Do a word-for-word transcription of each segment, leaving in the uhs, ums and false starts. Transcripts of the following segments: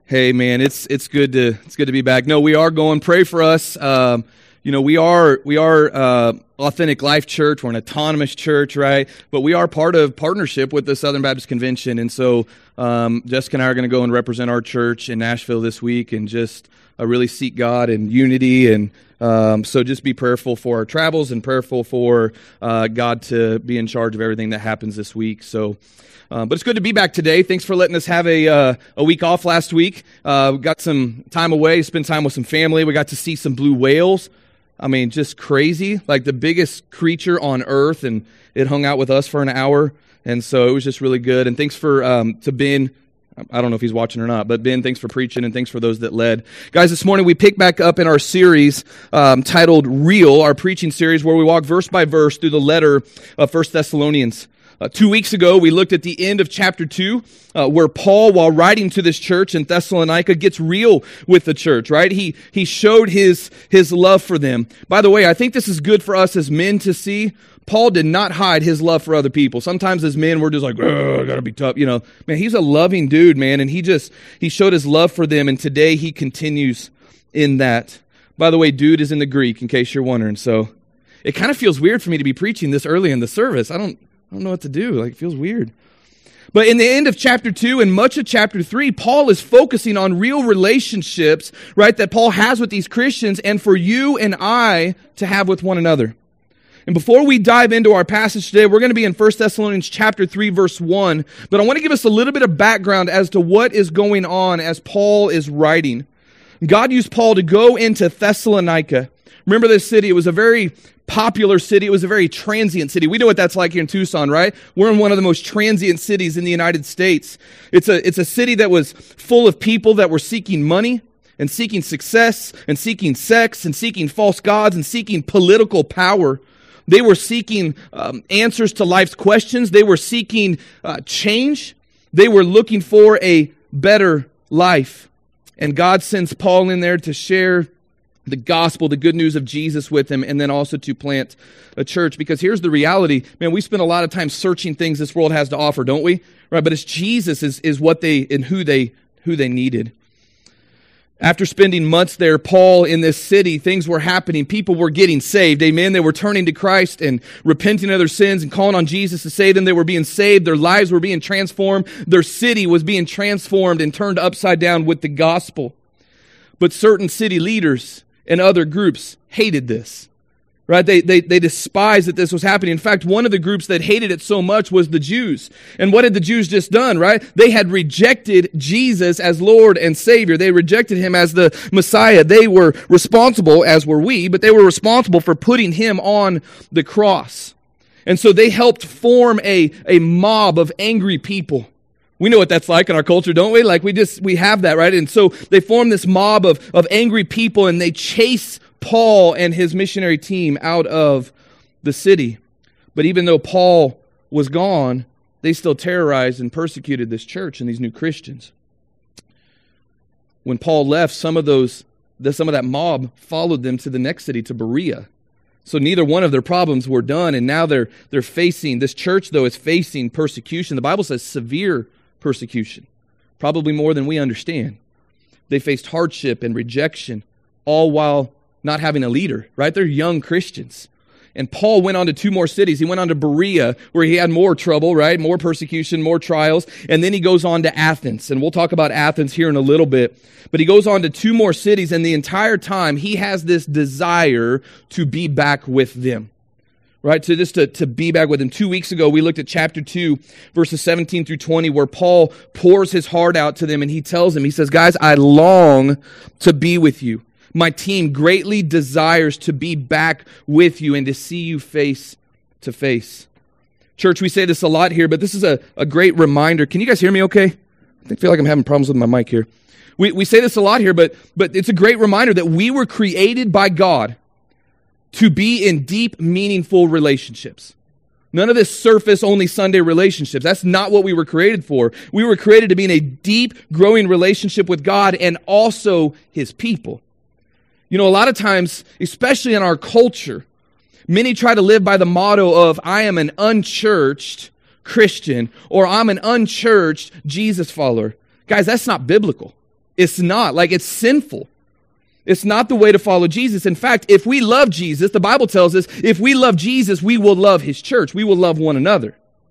Hey man, it's it's good to it's good to be back. No, we are going. Pray for us. Um, you know, we are we are uh, Authentic Life Church. We're an autonomous church, right? But we are part of partnership with the Southern Baptist Convention, and so um, Jessica and I are going to go and represent our church in Nashville this week, and just uh, really seek God and unity. And um, so, just be prayerful for our travels and prayerful for uh, God to be in charge of everything that happens this week. So. Uh, but it's good to be back today. Thanks for letting us have a uh, a week off last week. Uh, we got some time away, spent time with some family. We got to see some blue whales. I mean, just crazy, like the biggest creature on earth, and it hung out with us for an hour, and so it was just really good. And thanks for um, to Ben. I don't know if he's watching or not, but Ben, thanks for preaching, and thanks for those that led. Guys, this morning we pick back up in our series um, titled Real, our preaching series, where we walk verse by verse through the letter of First Thessalonians. Uh, two weeks ago, we looked at the end of chapter two, uh, where Paul, while writing to this church in Thessalonica, gets real with the church, right? He he showed his his love for them. By the way, I think this is good for us as men to see. Paul did not hide his love for other people. Sometimes as men, we're just like, oh, I gotta be tough. You know, man, he's a loving dude, man, and he just, he showed his love for them, and today he continues in that. By the way, dude is in the Greek, in case you're wondering, so it kind of feels weird for me to be preaching this early in the service. I don't... I don't know what to do. Like, it feels weird. But in the end of chapter two and much of chapter three, Paul is focusing on real relationships, right, that Paul has with these Christians and for you and I to have with one another. And before we dive into our passage today, we're going to be in First Thessalonians chapter three, verse one. But I want to give us a little bit of background as to what is going on as Paul is writing. God used Paul to go into Thessalonica. Remember this city? It was a very popular city. It was a very transient city. We know what that's like here in Tucson, right? We're in one of the most transient cities in the United States. It's a, it's a city that was full of people that were seeking money and seeking success and seeking sex and seeking false gods and seeking political power. They were seeking um, answers to life's questions. They were seeking uh, change. They were looking for a better life. And God sends Paul in there to share the gospel, the good news of Jesus with them, and then also to plant a church. Because here's the reality, man, we spend a lot of time searching things this world has to offer, don't we? Right? But it's Jesus is, is what they and who they who they needed. After spending months there, Paul, in this city, things were happening. People were getting saved. Amen. They were turning to Christ and repenting of their sins and calling on Jesus to save them. They were being saved. Their lives were being transformed. Their city was being transformed and turned upside down with the gospel. But certain city leaders and other groups hated this, right? They, they they despised that this was happening. In fact, one of the groups that hated it so much was the Jews. And what had the Jews just done, right? They had rejected Jesus as Lord and Savior. They rejected Him as the Messiah. They were responsible, as were we, but they were responsible for putting Him on the cross. And so they helped form a, a mob of angry people. We know what that's like in our culture, don't we? Like we just, we have that, right? And so they form this mob of, of angry people, and they chase Paul and his missionary team out of the city. But even though Paul was gone, they still terrorized and persecuted this church and these new Christians. When Paul left, some of those, some of that mob followed them to the next city, to Berea. So neither one of their problems were done, and now they're they're facing, this church though is facing persecution. The Bible says severe persecution, probably more than we understand. They faced hardship and rejection, all while not having a leader, right? They're young Christians. And Paul went on to two more cities. He went on to Berea, where he had more trouble, right? More persecution, more trials. And then he goes on to Athens. And we'll talk about Athens here in a little bit. But he goes on to two more cities, and the entire time he has this desire to be back with them. Right, to just to, to be back with him. Two weeks ago, we looked at chapter two, verses seventeen through twenty, where Paul pours his heart out to them, and he tells them, he says, guys, I long to be with you. My team greatly desires to be back with you and to see you face to face. Church, we say this a lot here, but this is a, a great reminder. Can you guys hear me okay? I feel like I'm having problems with my mic here. We we say this a lot here, but but it's a great reminder that we were created by God to be in deep, meaningful relationships. None of this surface-only Sunday relationships. That's not what we were created for. We were created to be in a deep, growing relationship with God and also His people. You know, a lot of times, especially in our culture, many try to live by the motto of, I am an unchurched Christian, or I'm an unchurched Jesus follower. Guys, that's not biblical. It's not. Like, it's sinful. It's not the way to follow Jesus. In fact, if we love Jesus, the Bible tells us, if we love Jesus, we will love his church. We will love one another.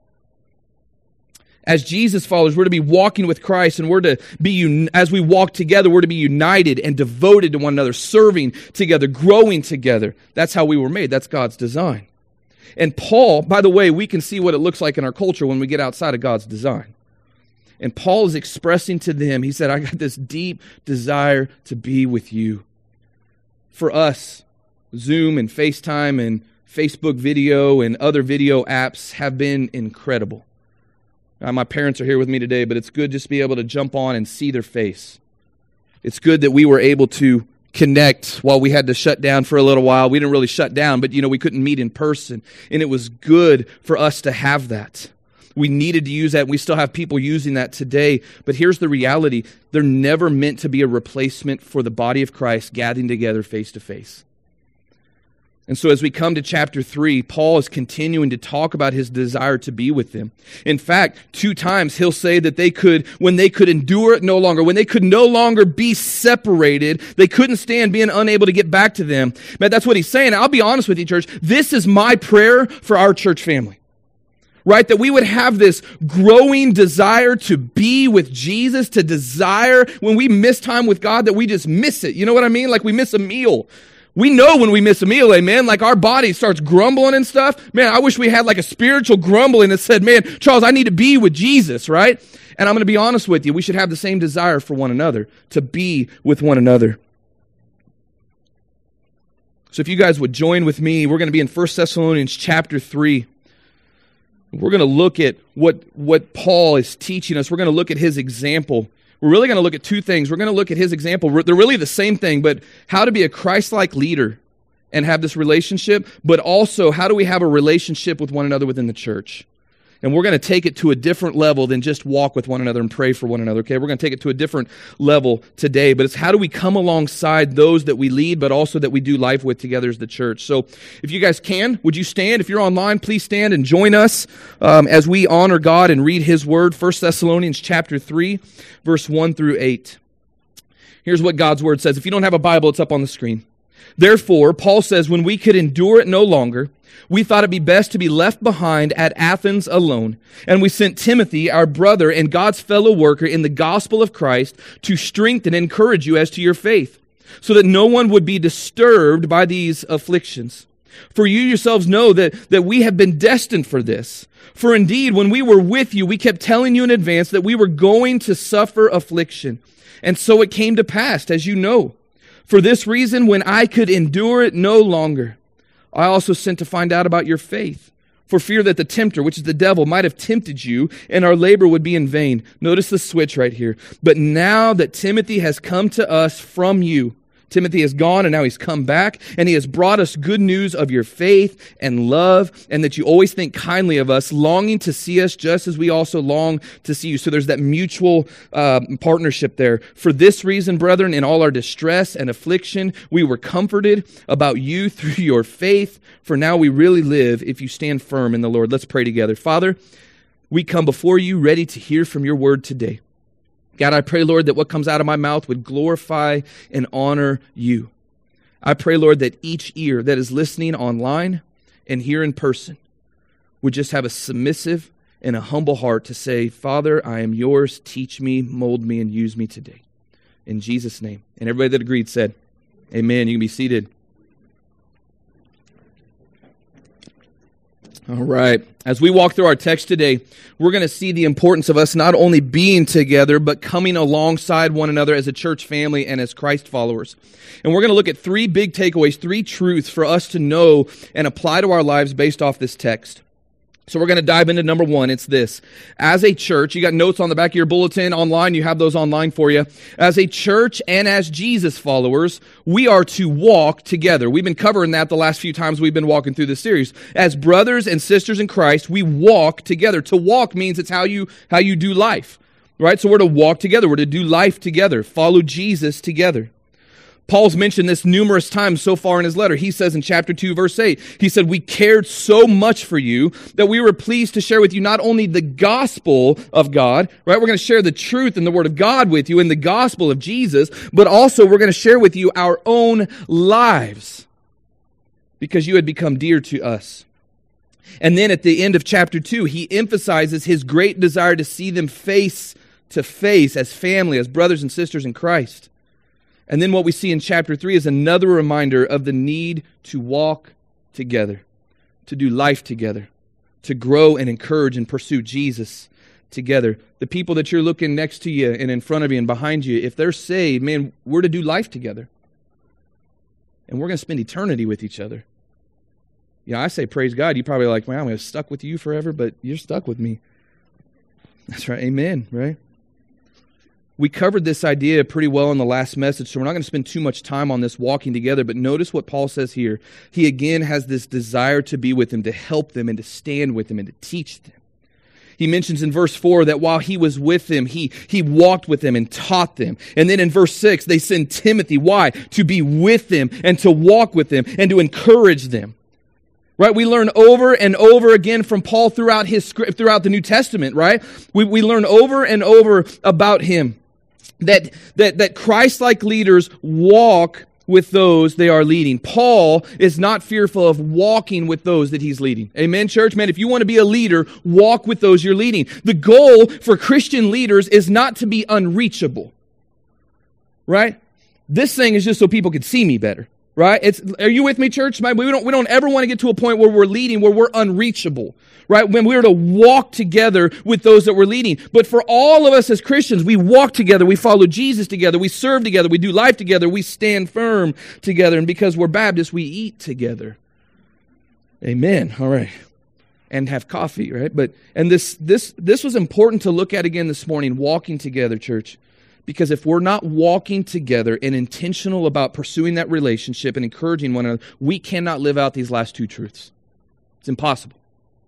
As Jesus followers, we're to be walking with Christ, and we're to be, as we walk together, we're to be united and devoted to one another, serving together, growing together. That's how we were made. That's God's design. And Paul, by the way, we can see what it looks like in our culture when we get outside of God's design. And Paul is expressing to them, he said, I got this deep desire to be with you. For us, Zoom and FaceTime and Facebook video and other video apps have been incredible. Uh, my parents are here with me today, but it's good just to be able to jump on and see their face. It's good that we were able to connect while we had to shut down for a little while. We didn't really shut down, but you know, we couldn't meet in person. And it was good for us to have that. We needed to use that. We still have people using that today. But here's the reality. They're never meant to be a replacement for the body of Christ gathering together face to face. And so as we come to chapter three, Paul is continuing to talk about his desire to be with them. In fact, two times he'll say that they could, when they could endure it no longer, when they could no longer be separated, they couldn't stand being unable to get back to them. But that's what he's saying. I'll be honest with you, church. This is my prayer for our church family. Right? That we would have this growing desire to be with Jesus, to desire when we miss time with God, that we just miss it. You know what I mean? Like we miss a meal. We know when we miss a meal, amen, like our body starts grumbling and stuff. Man, I wish we had like a spiritual grumbling that said, man, Charles, I need to be with Jesus, right? And I'm going to be honest with you. We should have the same desire for one another, to be with one another. So if you guys would join with me, we're going to be in First Thessalonians chapter three. We're going to look at what, what Paul is teaching us. We're going to look at his example. We're really going to look at two things. We're going to look at his example. They're really the same thing, but how to be a Christ-like leader and have this relationship, but also how do we have a relationship with one another within the church? And we're going to take it to a different level than just walk with one another and pray for one another, okay? We're going to take it to a different level today, but it's how do we come alongside those that we lead, but also that we do life with together as the church. So if you guys can, would you stand? If you're online, please stand and join us um, as we honor God and read his word, First Thessalonians chapter three, verse one through eight. Here's what God's word says. If you don't have a Bible, it's up on the screen. Therefore, Paul says, when we could endure it no longer, we thought it be best to be left behind at Athens alone. And we sent Timothy, our brother and God's fellow worker in the gospel of Christ, to strengthen and encourage you as to your faith, so that no one would be disturbed by these afflictions. For you yourselves know that, that we have been destined for this. For indeed, when we were with you, we kept telling you in advance that we were going to suffer affliction. And so it came to pass, as you know. For this reason, when I could endure it no longer, I also sent to find out about your faith, for fear that the tempter, which is the devil, might have tempted you, and our labor would be in vain. Notice the switch right here. But now that Timothy has come to us from you, Timothy has gone and now he's come back, and he has brought us good news of your faith and love, and that you always think kindly of us, longing to see us just as we also long to see you. So there's that mutual uh, partnership there. For this reason, brethren, in all our distress and affliction, we were comforted about you through your faith, for now we really live if you stand firm in the Lord. Let's pray together. Father, we come before you ready to hear from your word today. God, I pray, Lord, that what comes out of my mouth would glorify and honor you. I pray, Lord, that each ear that is listening online and here in person would just have a submissive and a humble heart to say, Father, I am yours. Teach me, mold me, and use me today. In Jesus' name. And everybody that agreed said, amen. You can be seated. All right. As we walk through our text today, we're going to see the importance of us not only being together, but coming alongside one another as a church family and as Christ followers. And we're going to look at three big takeaways, three truths for us to know and apply to our lives based off this text. So we're going to dive into number one. It's this. As a church, you got notes on the back of your bulletin online. You have those online for you. As a church and as Jesus followers, we are to walk together. We've been covering that the last few times we've been walking through this series. As brothers and sisters in Christ, we walk together. To walk means it's how you, how you do life, right? So we're to walk together. We're to do life together. Follow Jesus together. Paul's mentioned this numerous times so far in his letter. He says in chapter two, verse eight, he said, we cared so much for you that we were pleased to share with you not only the gospel of God, right? We're going to share the truth and the word of God with you in the gospel of Jesus, but also we're going to share with you our own lives because you had become dear to us. And then at the end of chapter two, he emphasizes his great desire to see them face to face as family, as brothers and sisters in Christ. And then what we see in chapter three is another reminder of the need to walk together, to do life together, to grow and encourage and pursue Jesus together. The people that you're looking next to you and in front of you and behind you, if they're saved, man, we're to do life together. And we're going to spend eternity with each other. Yeah, I say praise God. You're probably like, well, I'm stuck with you forever, but you're stuck with me. That's right. Amen, right? We covered this idea pretty well in the last message, so we're not going to spend too much time on this walking together, but notice what Paul says here. He again has this desire to be with them, to help them, and to stand with them, and to teach them. He mentions in verse four that while he was with them, he, he walked with them and taught them. And then in verse six, they send Timothy. Why? To be with them and to walk with them and to encourage them. Right? We learn over and over again from Paul throughout his script, throughout the New Testament, right? We, we learn over and over about him that, that, that Christ-like leaders walk with those they are leading. Paul is not fearful of walking with those that he's leading. Amen, church? Man, if you want to be a leader, walk with those you're leading. The goal for Christian leaders is not to be unreachable. Right? This thing is just so people can see me better. Right? It's, are you with me, church? We don't, we don't ever want to get to a point where we're leading, where we're unreachable. Right? When we're to walk together with those that we're leading. But for all of us as Christians, we walk together, we follow Jesus together, we serve together, we do life together, we stand firm together. And because we're Baptists, we eat together. Amen. All right. And have coffee, right? But, and this, this, this was important to look at again this morning, walking together, church. Because if we're not walking together and intentional about pursuing that relationship and encouraging one another, we cannot live out these last two truths. It's impossible.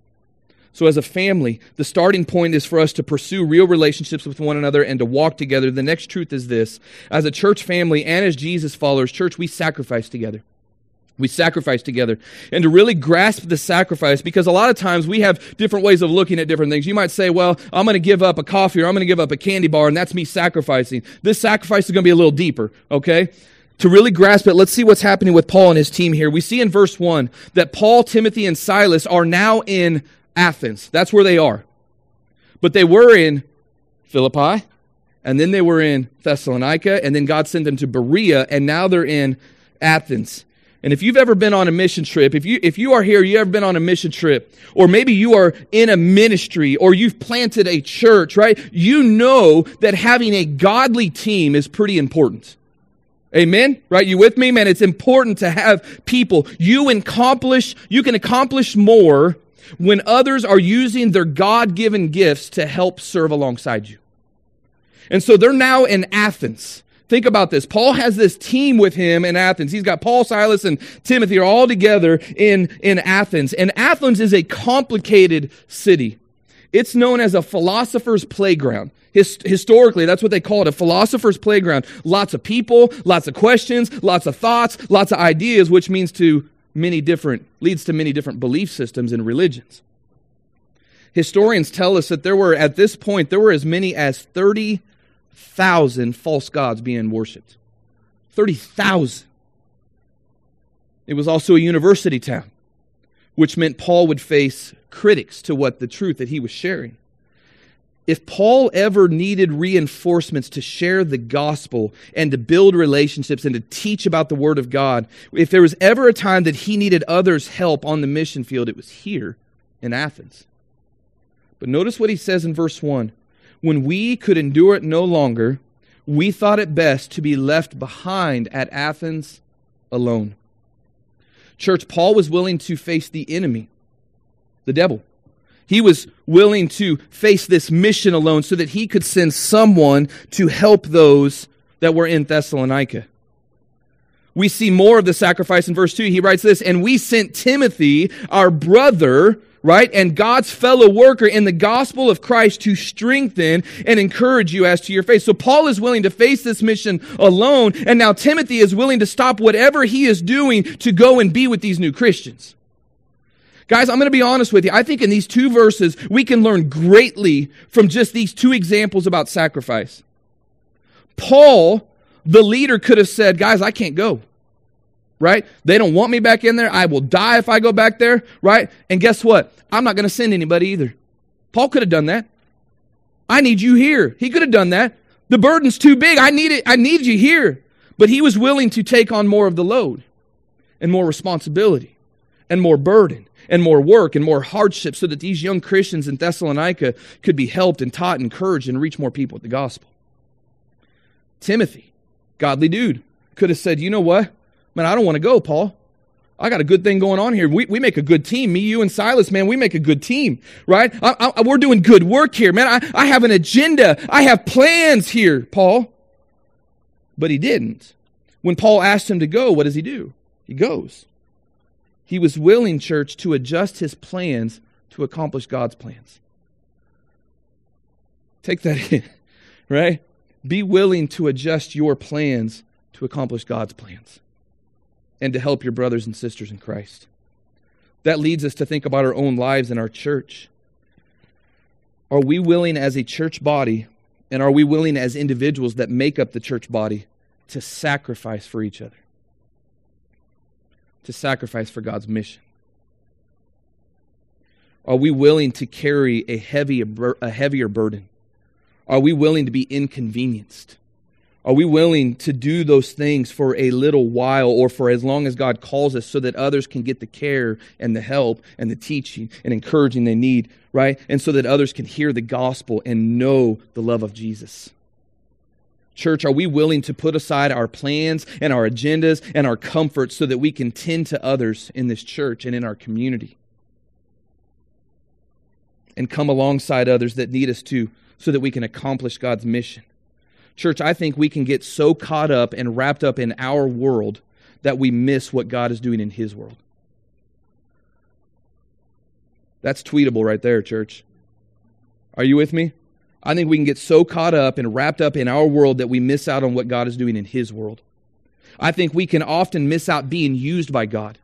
So as a family, the starting point is for us to pursue real relationships with one another and to walk together. The next truth is this. As a church family and as Jesus followers, church, we sacrifice together. We sacrifice together. And to really grasp the sacrifice, because a lot of times we have different ways of looking at different things. You might say, well, I'm going to give up a coffee or I'm going to give up a candy bar, and that's me sacrificing. This sacrifice is going to be a little deeper, okay? To really grasp it, let's see what's happening with Paul and his team here. We see in verse one that Paul, Timothy, and Silas are now in Athens. That's where they are. But they were in Philippi, and then they were in Thessalonica, and then God sent them to Berea, and now they're in Athens. And if you've ever been on a mission trip, if you if you are here, you've ever been on a mission trip, or maybe you are in a ministry, or you've planted a church, right? You know that having a godly team is pretty important. Amen? Right? You with me? Man, it's important to have people. You accomplish, you can accomplish more when others are using their God-given gifts to help serve alongside you. And so they're now in Athens. Think about this. Paul has this team with him in Athens. He's got Paul, Silas, and Timothy are all together in, in Athens. And Athens is a complicated city. It's known as a philosopher's playground. His, historically, that's what they call it, a philosopher's playground. Lots of people, lots of questions, lots of thoughts, lots of ideas, which means to many different, leads to many different belief systems and religions. Historians tell us that there were, at this point, there were as many as thirty thousand false gods being worshipped. thirty thousand. It was also a university town, which meant Paul would face critics to what the truth that he was sharing. If Paul ever needed reinforcements to share the gospel and to build relationships and to teach about the Word of God, if there was ever a time that he needed others' help on the mission field, it was here in Athens. But notice what he says in verse one. When we could endure it no longer, we thought it best to be left behind at Athens alone. Church, Paul was willing to face the enemy, the devil. He was willing to face this mission alone so that he could send someone to help those that were in Thessalonica. We see more of the sacrifice in verse two. He writes this, and we sent Timothy, our brother, right? And God's fellow worker in the gospel of Christ to strengthen and encourage you as to your faith. So Paul is willing to face this mission alone, and now Timothy is willing to stop whatever he is doing to go and be with these new Christians. Guys, I'm going to be honest with you. I think in these two verses, we can learn greatly from just these two examples about sacrifice. Paul, the leader, could have said, guys, I can't go. Right? They don't want me back in there. I will die if I go back there. Right? And guess what? I'm not going to send anybody either. Paul could have done that. I need you here. He could have done that. The burden's too big. I need it. I need you here. But he was willing to take on more of the load and more responsibility and more burden and more work and more hardship so that these young Christians in Thessalonica could be helped and taught and encouraged and reach more people with the gospel. Timothy, godly dude, could have said, you know what? Man, I don't want to go, Paul. I got a good thing going on here. We we make a good team. Me, you, and Silas, man, we make a good team, right? I, I, we're doing good work here, man. I, I have an agenda. I have plans here, Paul. But he didn't. When Paul asked him to go, what does he do? He goes. He was willing, church, to adjust his plans to accomplish God's plans. Take that in, right? Be willing to adjust your plans to accomplish God's plans and to help your brothers and sisters in Christ. That leads us to think about our own lives and our church. Are we willing as a church body, and are we willing as individuals that make up the church body to sacrifice for each other? To sacrifice for God's mission? Are we willing to carry a heavy, a heavier burden? Are we willing to be inconvenienced? Are we willing to do those things for a little while or for as long as God calls us so that others can get the care and the help and the teaching and encouraging they need, right? And so that others can hear the gospel and know the love of Jesus. Church, are we willing to put aside our plans and our agendas and our comforts so that we can tend to others in this church and in our community? And come alongside others that need us to so that we can accomplish God's mission. Church, I think we can get so caught up and wrapped up in our world that we miss what God is doing in His world. That's tweetable right there, church. Are you with me? I think we can get so caught up and wrapped up in our world that we miss out on what God is doing in His world. I think we can often miss out being used by God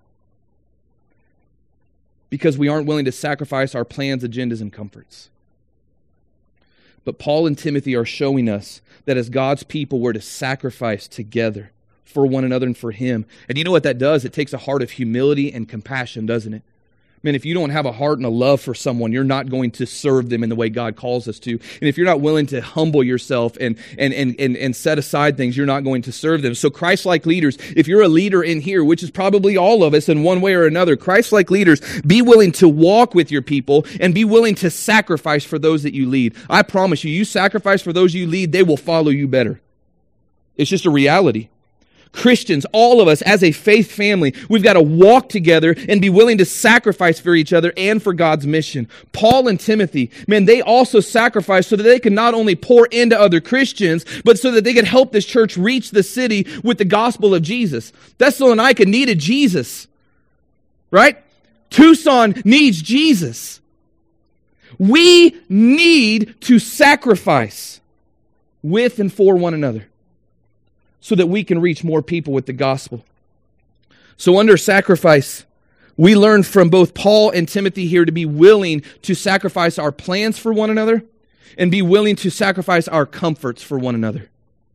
because we aren't willing to sacrifice our plans, agendas, and comforts. But Paul and Timothy are showing us that as God's people, we're to sacrifice together for one another and for Him. And you know what that does? It takes a heart of humility and compassion, doesn't it? Man, if you don't have a heart and a love for someone, you're not going to serve them in the way God calls us to. And if you're not willing to humble yourself and and and and, and set aside things, you're not going to serve them. So Christ-like leaders, if you're a leader in here, which is probably all of us in one way or another, Christ-like leaders, be willing to walk with your people and be willing to sacrifice for those that you lead. I promise you, you sacrifice for those you lead, they will follow you better. It's just a reality. Christians, all of us as a faith family, we've got to walk together and be willing to sacrifice for each other and for God's mission. Paul and Timothy, man, they also sacrificed so that they could not only pour into other Christians, but so that they could help this church reach the city with the gospel of Jesus. Thessalonica needed Jesus, right? Tucson needs Jesus. We need to sacrifice with and for one another, so that we can reach more people with the gospel. So under sacrifice, we learn from both Paul and Timothy here to be willing to sacrifice our plans for one another and be willing to sacrifice our comforts for one another.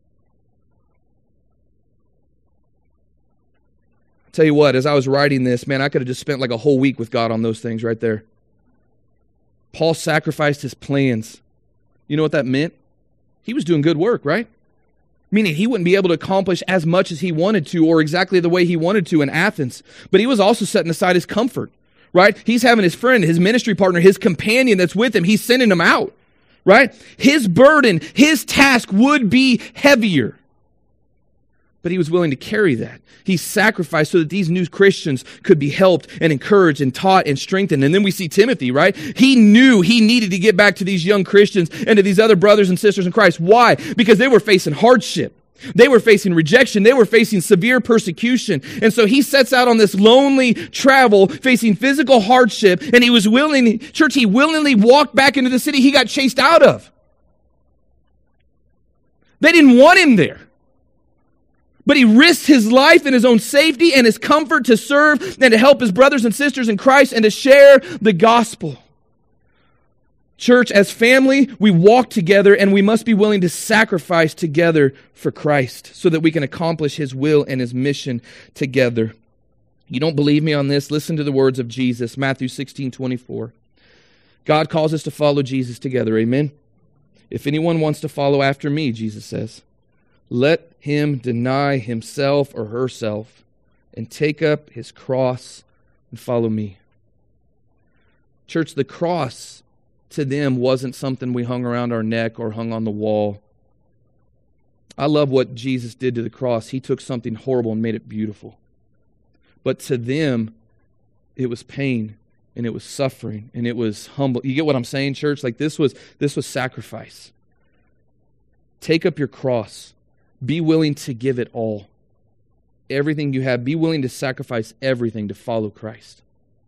I'll tell you what, as I was writing this, man, I could have just spent like a whole week with God on those things right there. Paul sacrificed his plans. You know what that meant? He was doing good work, right? Meaning he wouldn't be able to accomplish as much as he wanted to or exactly the way he wanted to in Athens. But he was also setting aside his comfort, right? He's having his friend, his ministry partner, his companion that's with him. He's sending him out, right? His burden, his task would be heavier. But he was willing to carry that. He sacrificed so that these new Christians could be helped and encouraged and taught and strengthened. And then we see Timothy, right? He knew he needed to get back to these young Christians and to these other brothers and sisters in Christ. Why? Because they were facing hardship. They were facing rejection. They were facing severe persecution. And so he sets out on this lonely travel, facing physical hardship, and he was willing, church, he willingly walked back into the city he got chased out of. They didn't want him there. But he risked his life and his own safety and his comfort to serve and to help his brothers and sisters in Christ and to share the gospel. Church, as family, we walk together and we must be willing to sacrifice together for Christ so that we can accomplish his will and his mission together. You don't believe me on this? Listen to the words of Jesus, Matthew sixteen twenty-four. God calls us to follow Jesus together, amen? If anyone wants to follow after me, Jesus says, let him deny himself or herself and take up his cross and follow me. Church, the cross to them wasn't something we hung around our neck or hung on the wall. I love what Jesus did to the cross. He took something horrible and made it beautiful. But to them, it was pain and it was suffering and it was humble. You get what I'm saying, church? Like this was this was sacrifice. Take up your cross. Be willing to give it all. Everything you have. Be willing to sacrifice everything to follow Christ.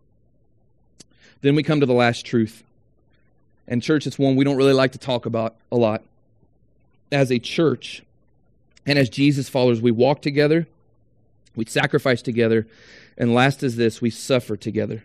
Then we come to the last truth. And church, it's one we don't really like to talk about a lot. As a church and as Jesus followers, we walk together, we sacrifice together, and last is this, we suffer together.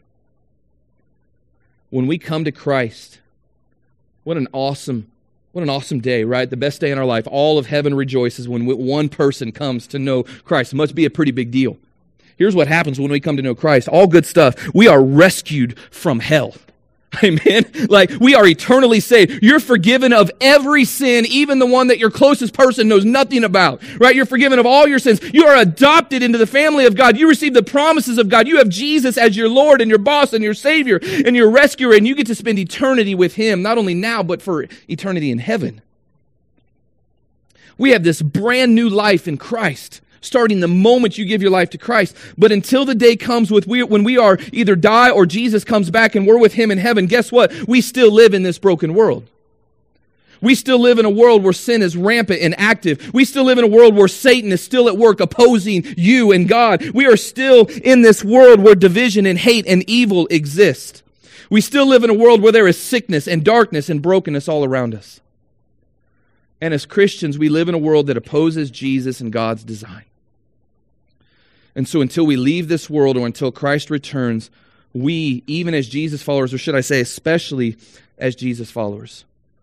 When we come to Christ, what an awesome, what an awesome day, right? The best day in our life. All of heaven rejoices when one person comes to know Christ. It must be a pretty big deal. Here's what happens when we come to know Christ. All good stuff. We are rescued from hell. Amen. Like we are eternally saved. You're forgiven of every sin, even the one that your closest person knows nothing about, right? You're forgiven of all your sins. You are adopted into the family of God. You receive the promises of God. You have Jesus as your Lord and your boss and your Savior and your rescuer, and you get to spend eternity with him, not only now, but for eternity in heaven. We have this brand new life in Christ, starting the moment you give your life to Christ. But until the day comes with we, when we are either die or Jesus comes back and we're with him in heaven, guess what? We still live in this broken world. We still live in a world where sin is rampant and active. We still live in a world where Satan is still at work opposing you and God. We are still in this world where division and hate and evil exist. We still live in a world where there is sickness and darkness and brokenness all around us. And as Christians, we live in a world that opposes Jesus and God's design. And so until we leave this world or until Christ returns, we, even as Jesus followers, or should I say especially as Jesus followers,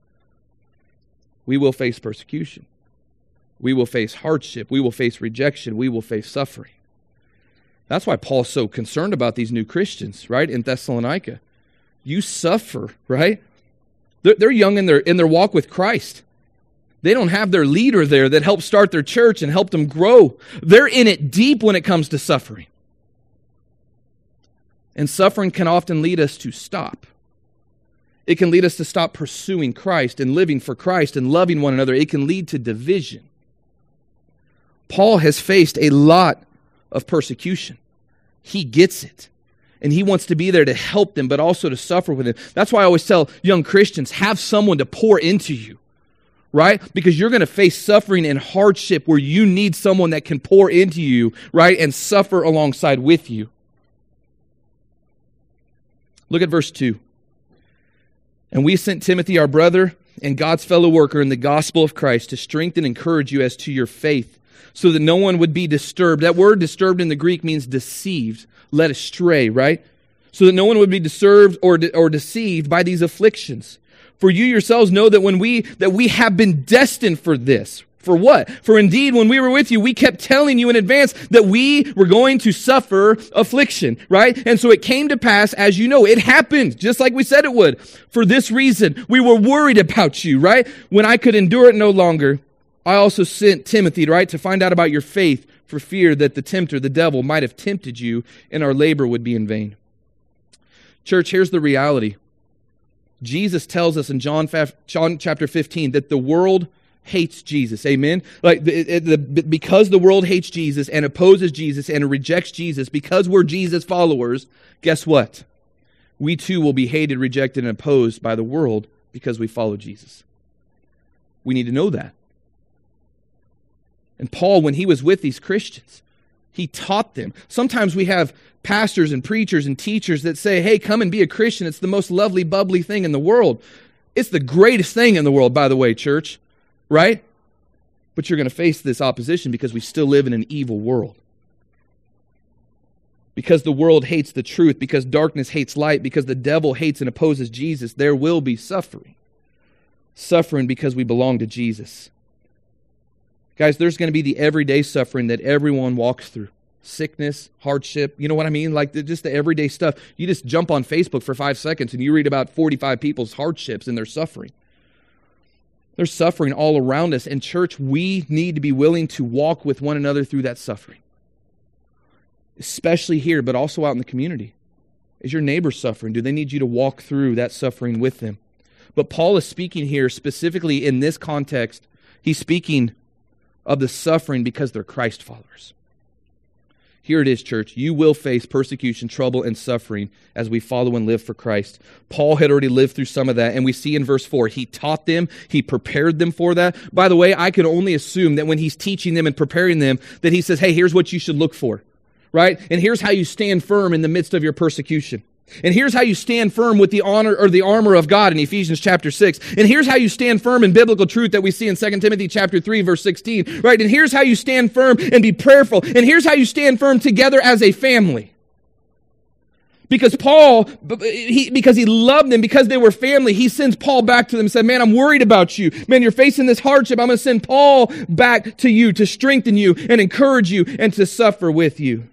we will face persecution. We will face hardship. We will face rejection. We will face suffering. That's why Paul's so concerned about these new Christians, right, in Thessalonica. You suffer, right? They're, they're young in their, in their walk with Christ. They don't have their leader there that helped start their church and helped them grow. They're in it deep when it comes to suffering. And suffering can often lead us to stop. It can lead us to stop pursuing Christ and living for Christ and loving one another. It can lead to division. Paul has faced a lot of persecution. He gets it. And he wants to be there to help them, but also to suffer with them. That's why I always tell young Christians, have someone to pour into you. Right? Because you're going to face suffering and hardship where you need someone that can pour into you, right? And suffer alongside with you. Look at verse two. And we sent Timothy, our brother and God's fellow worker in the gospel of Christ, to strengthen and encourage you as to your faith, so that no one would be disturbed. That word disturbed in the Greek means deceived, led astray, right? So that no one would be disturbed or, de- or deceived by these afflictions. For you yourselves know that when we that we have been destined for this. For what? For indeed, when we were with you, we kept telling you in advance that we were going to suffer affliction, right? And so it came to pass, as you know, it happened, just like we said it would. For this reason, we were worried about you, right? When I could endure it no longer, I also sent Timothy, right, to find out about your faith, for fear that the tempter, the devil, might have tempted you, and our labor would be in vain. Church, here's the reality. Jesus tells us in John, John chapter fifteen that the world hates Jesus. Amen? Like the, the, because the world hates Jesus and opposes Jesus and rejects Jesus, because we're Jesus followers, guess what? We too will be hated, rejected, and opposed by the world because we follow Jesus. We need to know that. And Paul, when he was with these Christians, he taught them. Sometimes we have pastors and preachers and teachers that say, hey, come and be a Christian. It's the most lovely, bubbly thing in the world. It's the greatest thing in the world, by the way, church, right? But you're going to face this opposition because we still live in an evil world. Because the world hates the truth, because darkness hates light, because the devil hates and opposes Jesus, there will be suffering. Suffering because we belong to Jesus. Guys, there's going to be the everyday suffering that everyone walks through. Sickness, hardship, you know what I mean? Like the, just the everyday stuff. You just jump on Facebook for five seconds and you read about forty-five people's hardships and their suffering. There's suffering all around us. And church, we need to be willing to walk with one another through that suffering. Especially here, but also out in the community. Is your neighbor suffering? Do they need you to walk through that suffering with them? But Paul is speaking here specifically in this context. He's speaking of the suffering because they're Christ followers. Here it is, church. You will face persecution, trouble, and suffering as we follow and live for Christ. Paul had already lived through some of that, and we see in verse four, he taught them, he prepared them for that. By the way, I can only assume that when he's teaching them and preparing them, that he says, hey, here's what you should look for, right? And here's how you stand firm in the midst of your persecution. And here's how you stand firm with the honor or the armor of God in Ephesians chapter six. And here's how you stand firm in biblical truth that we see in Second Timothy chapter three, verse sixteen. Right? And here's how you stand firm and be prayerful. And here's how you stand firm together as a family. Because Paul, he, because he loved them, because they were family, he sends Paul back to them and said, man, I'm worried about you. Man, you're facing this hardship. I'm going to send Paul back to you to strengthen you and encourage you and to suffer with you.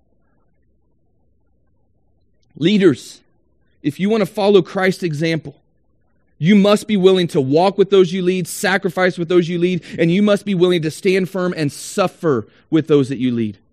Leaders, if you want to follow Christ's example, you must be willing to walk with those you lead, sacrifice with those you lead, and you must be willing to stand firm and suffer with those that you lead.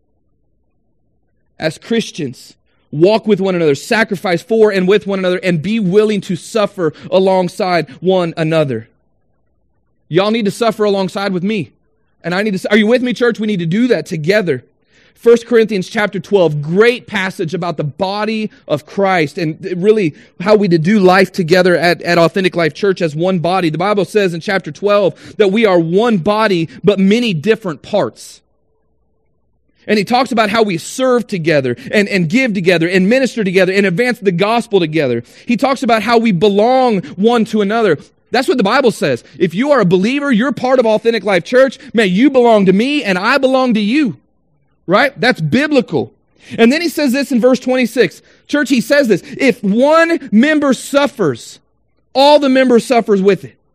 As Christians, walk with one another, sacrifice for and with one another, and be willing to suffer alongside one another. Y'all need to suffer alongside with me. And I need to, are you with me, church? We need to do that together. First Corinthians chapter twelve, great passage about the body of Christ and really how we to do life together at, at Authentic Life Church as one body. The Bible says in chapter twelve that we are one body, but many different parts. And he talks about how we serve together and, and give together and minister together and advance the gospel together. He talks about how we belong one to another. That's what the Bible says. If you are a believer, you're part of Authentic Life Church, man, you belong to me and I belong to you. Right? That's biblical. And then he says this in verse twenty-six. Church, he says this. If one member suffers, all the members suffers with it.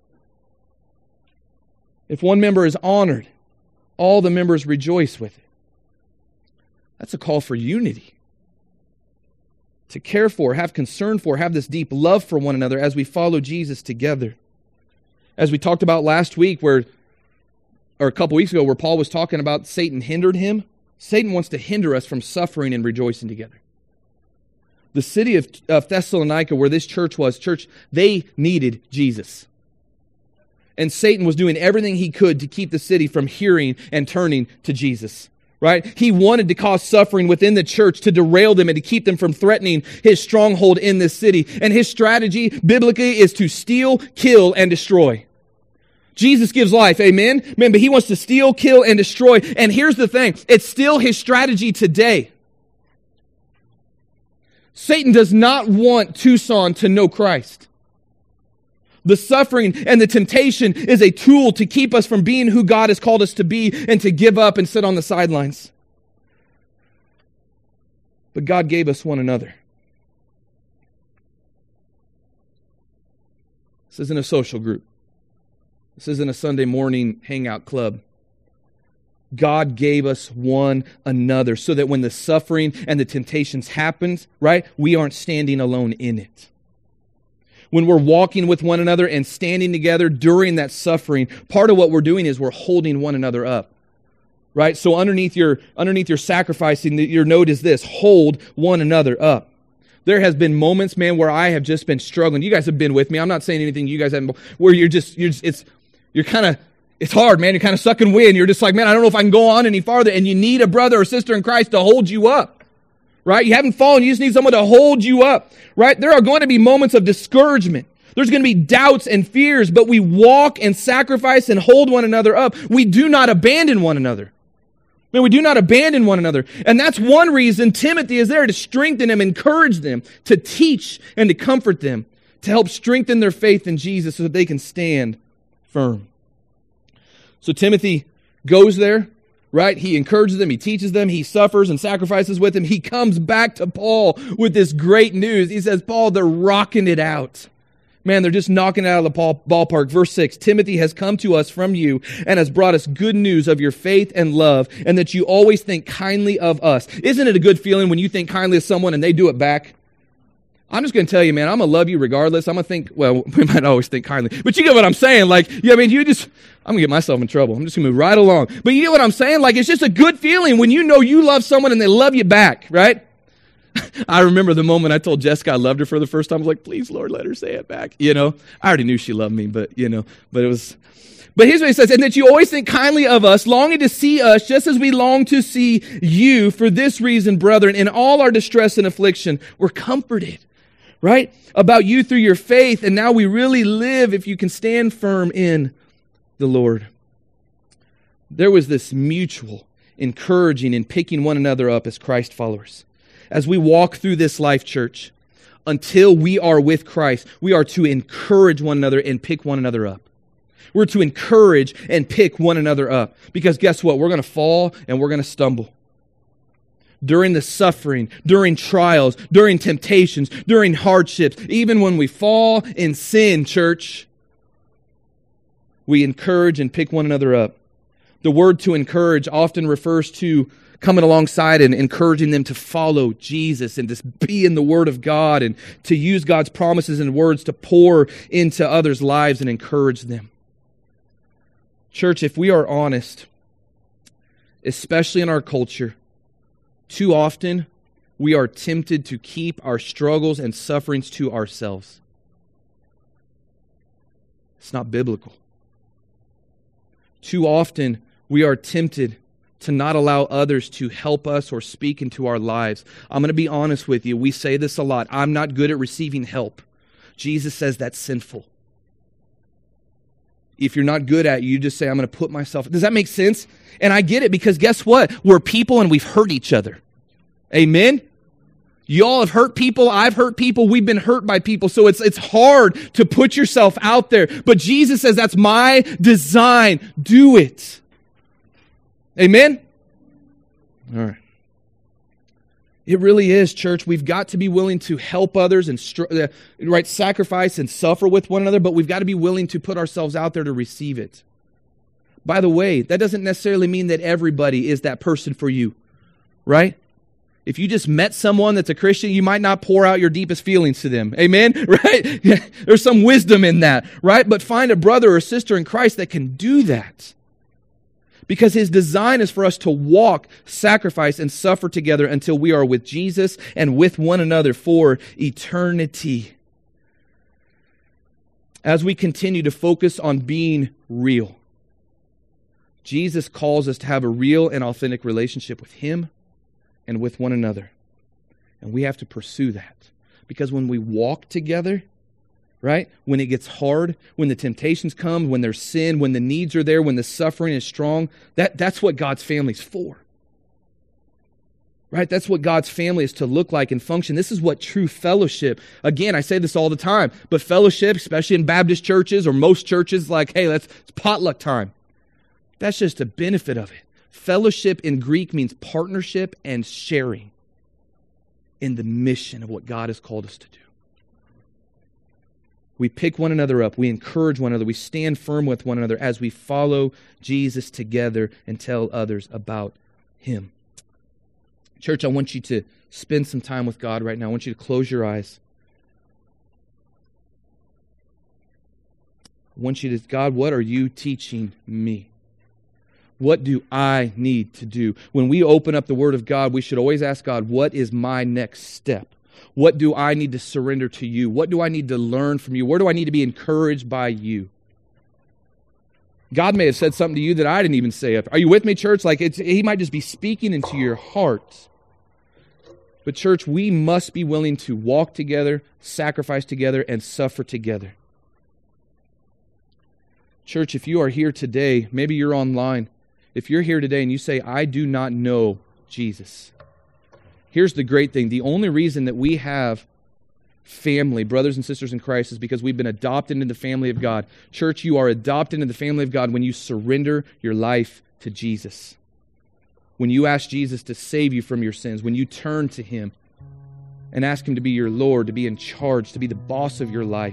If one member is honored, all the members rejoice with it. That's a call for unity. To care for, have concern for, have this deep love for one another as we follow Jesus together. As we talked about last week, where, or a couple weeks ago, where Paul was talking about Satan hindered him. Satan wants to hinder us from suffering and rejoicing together. The city of, of Thessalonica, where this church was, church, they needed Jesus. And Satan was doing everything he could to keep the city from hearing and turning to Jesus. Right? He wanted to cause suffering within the church to derail them and to keep them from threatening his stronghold in this city. And his strategy, biblically, is to steal, kill, and destroy. Jesus gives life, amen? Man, but he wants to steal, kill, and destroy. And here's the thing, it's still his strategy today. Satan does not want Tucson to know Christ. The suffering and the temptation is a tool to keep us from being who God has called us to be and to give up and sit on the sidelines. But God gave us one another. This isn't a social group. This isn't a Sunday morning hangout club. God gave us one another so that when the suffering and the temptations happens, right, we aren't standing alone in it. When we're walking with one another and standing together during that suffering, part of what we're doing is we're holding one another up. Right? So underneath your underneath your sacrificing, your note is this: hold one another up. There has been moments, man, where I have just been struggling. You guys have been with me. I'm not saying anything you guys haven't, where you're just, you're just, it's, you're kind of, it's hard, man. You're kind of sucking wind. You're just like, man, I don't know if I can go on any farther. And you need a brother or sister in Christ to hold you up. Right? You haven't fallen. You just need someone to hold you up. Right? There are going to be moments of discouragement. There's going to be doubts and fears, but we walk and sacrifice and hold one another up. We do not abandon one another. Man, we do not abandon one another. And that's one reason Timothy is there, to strengthen them, encourage them, to teach and to comfort them, to help strengthen their faith in Jesus so that they can stand firm. So Timothy goes there, right? He encourages them, he teaches them, he suffers and sacrifices with them. He comes back to Paul with this great news. He says, Paul, they're rocking it out. Man, they're just knocking it out of the ballpark. Verse six, Timothy has come to us from you and has brought us good news of your faith and love, and that you always think kindly of us. Isn't it a good feeling when you think kindly of someone and they do it back? I'm just going to tell you, man, I'm going to love you regardless. I'm going to think, well, we might always think kindly, but you get what I'm saying. Like, yeah, I mean, you just, I'm going to get myself in trouble. I'm just going to move right along. But you get what I'm saying? Like, it's just a good feeling when you know you love someone and they love you back, right? I remember the moment I told Jessica I loved her for the first time. I was like, please, Lord, let her say it back. You know, I already knew she loved me, but, you know, but it was, but here's what he says, and that you always think kindly of us, longing to see us just as we long to see you. For this reason, brethren, in all our distress and affliction, we're comforted, right? About you through your faith, and now we really live if you can stand firm in the Lord. There was this mutual encouraging and picking one another up as Christ followers. As we walk through this life, church, until we are with Christ, we are to encourage one another and pick one another up. We're to encourage and pick one another up. Because guess what? We're going to fall and we're going to stumble. During the suffering, during trials, during temptations, during hardships, even when we fall in sin, church, we encourage and pick one another up. The word to encourage often refers to coming alongside and encouraging them to follow Jesus and to be in the Word of God and to use God's promises and words to pour into others' lives and encourage them. Church, if we are honest, especially in our culture, too often we are tempted to keep our struggles and sufferings to ourselves. It's not biblical. Too often we are tempted to not allow others to help us or speak into our lives. I'm going to be honest with you. We say this a lot. I'm not good at receiving help. Jesus says that's sinful. If you're not good at it, you just say, I'm going to put myself... Does that make sense? And I get it, because guess what? We're people and we've hurt each other. Amen? Y'all have hurt people. I've hurt people. We've been hurt by people. So it's, it's hard to put yourself out there. But Jesus says, that's my design. Do it. Amen? All right. It really is, church. We've got to be willing to help others and uh, right, sacrifice and suffer with one another, but we've got to be willing to put ourselves out there to receive it. By the way, that doesn't necessarily mean that everybody is that person for you, right? If you just met someone that's a Christian, you might not pour out your deepest feelings to them. Amen? Right? There's some wisdom in that, right? But find a brother or sister in Christ that can do that. Because His design is for us to walk, sacrifice, and suffer together until we are with Jesus and with one another for eternity. As we continue to focus on being real, Jesus calls us to have a real and authentic relationship with Him and with one another. And we have to pursue that. Because when we walk together, right? When it gets hard, when the temptations come, when there's sin, when the needs are there, when the suffering is strong, that, that's what God's family's for. Right? That's what God's family is to look like and function. This is what true fellowship, again, I say this all the time, but fellowship, especially in Baptist churches or most churches, like, hey, that's it's potluck time. That's just a benefit of it. Fellowship in Greek means partnership and sharing in the mission of what God has called us to do. We pick one another up. We encourage one another. We stand firm with one another as we follow Jesus together and tell others about Him. Church, I want you to spend some time with God right now. I want you to close your eyes. I want you to, God, what are you teaching me? What do I need to do? When we open up the Word of God, we should always ask God, what is my next step? What do I need to surrender to you? What do I need to learn from you? Where do I need to be encouraged by you? God may have said something to you that I didn't even say. Are you with me, church? Like it's, He might just be speaking into your heart. But church, we must be willing to walk together, sacrifice together, and suffer together. Church, if you are here today, maybe you're online. If you're here today and you say, I do not know Jesus. Here's the great thing. The only reason that we have family, brothers and sisters in Christ, is because we've been adopted into the family of God. Church, you are adopted into the family of God when you surrender your life to Jesus. When you ask Jesus to save you from your sins, when you turn to Him and ask Him to be your Lord, to be in charge, to be the boss of your life,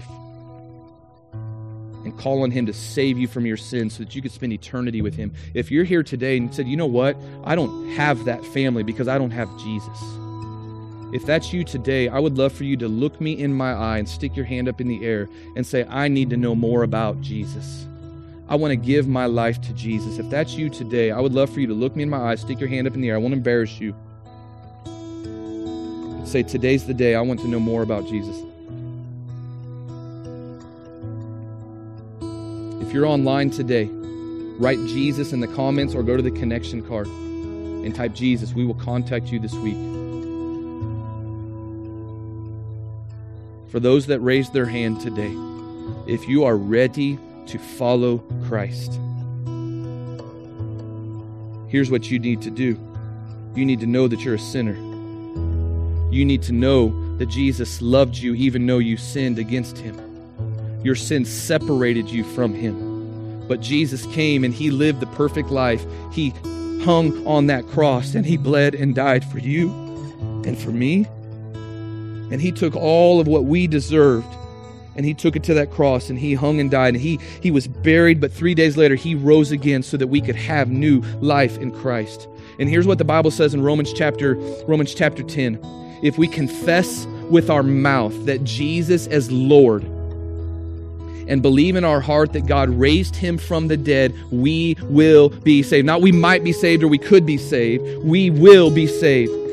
and call on Him to save you from your sins so that you could spend eternity with Him. If you're here today and said, you know what, I don't have that family because I don't have Jesus. If that's you today, I would love for you to look me in my eye and stick your hand up in the air and say, I need to know more about Jesus. I want to give my life to Jesus. If that's you today, I would love for you to look me in my eye, stick your hand up in the air. I won't embarrass you. Say, today's the day I want to know more about Jesus. If you're online today, write Jesus in the comments or go to the connection card and type Jesus. We will contact you this week. For those that raised their hand today, if you are ready to follow Christ, here's what you need to do. You need to know that you're a sinner. You need to know that Jesus loved you even though you sinned against Him. Your sin separated you from Him. But Jesus came and He lived the perfect life. He hung on that cross and He bled and died for you and for me. And He took all of what we deserved and He took it to that cross and He hung and died. And he, he was buried, but three days later He rose again so that we could have new life in Christ. And here's what the Bible says in Romans chapter, Romans chapter ten. If we confess with our mouth that Jesus is Lord and believe in our heart that God raised Him from the dead, we will be saved. Not we might be saved or we could be saved. We will be saved.